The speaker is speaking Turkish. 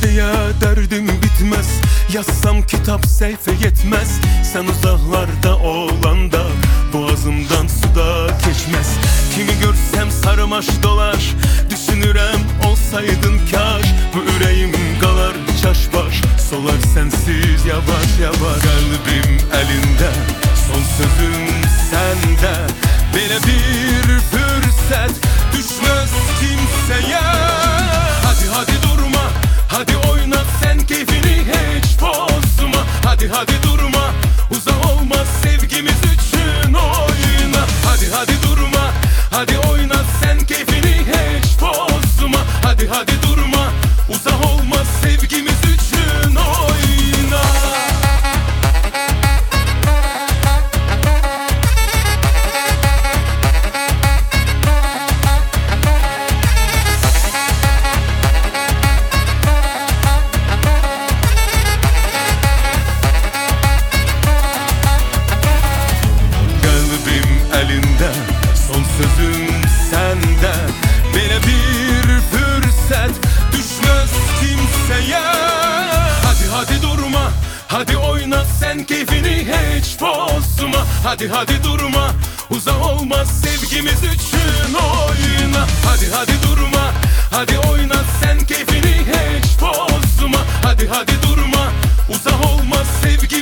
diye derdim bitmez. Yazsam kitap sayfa yetmez. Sen uzaklarda olanda boğazımdan suda geçmez. Kimi görsem sarmaş dolaş, düşünürem olsaydın kaş. Bu yüreğim kalar çaş baş, solar sensiz yavaş yavaş. Kalbim elinde, son sözüm sende. Böyle bir fırsat düşmez kimseye. Hadi hadi durma, hadi oyna sen keyfini hiç bozma. Hadi hadi durma, uzak olmaz sevgimiz için oyna. Hadi hadi durma, hadi oyna sen keyfini hiç bozma. Hadi hadi durma, uzak olmaz sevgimiz için oyna. Son sözüm sende. Böyle bir fırsat düşmez kimseye. Hadi hadi durma, hadi oyna sen keyfini hiç bozma. Hadi hadi durma, uzak olmaz sevgimiz için oyna. Hadi hadi durma, hadi oyna sen keyfini hiç bozma. Hadi hadi durma, uzak olmaz sevgimiz